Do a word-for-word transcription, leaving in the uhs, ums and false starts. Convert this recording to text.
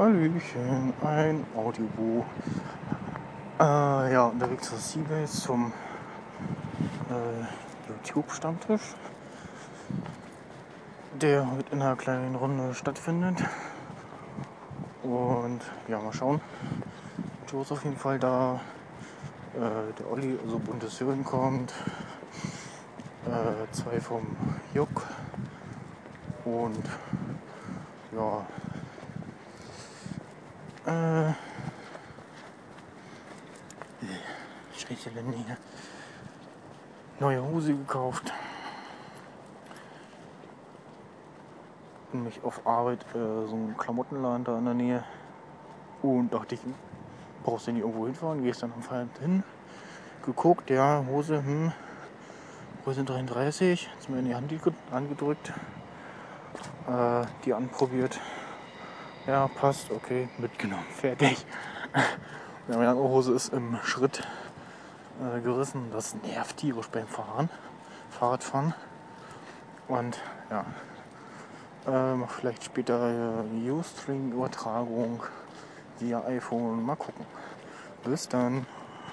Hallöchen, ein Audiobuch. Äh, ja, unterwegs aus Seabase zum äh, YouTube-Stammtisch, der heute in einer kleinen Runde stattfindet. Und ja, mal schauen. Joe ist auf jeden Fall da. Äh, der Olli, also buntes Hören kommt. Äh, zwei vom Juck. Und ja, äh, was steht hier denn hier? Neue Hose gekauft. Nämlich auf Arbeit äh, so ein Klamottenladen da in der Nähe. Und dachte ich, brauchst du nicht irgendwo hinfahren? Gehst dann am Feierabend hin. Geguckt, ja, Hose, hm, Größe dreiunddreißig. Jetzt mir in die Hand angedrückt. Äh, die anprobiert. Ja, passt, okay, mitgenommen, fertig. Ja, meine andere Hose ist im Schritt äh, gerissen. Das nervt tierisch beim Fahren. Fahrradfahren. Und ja, äh, mach vielleicht später äh, Ustream-Übertragung via iPhone. Mal gucken. Bis dann.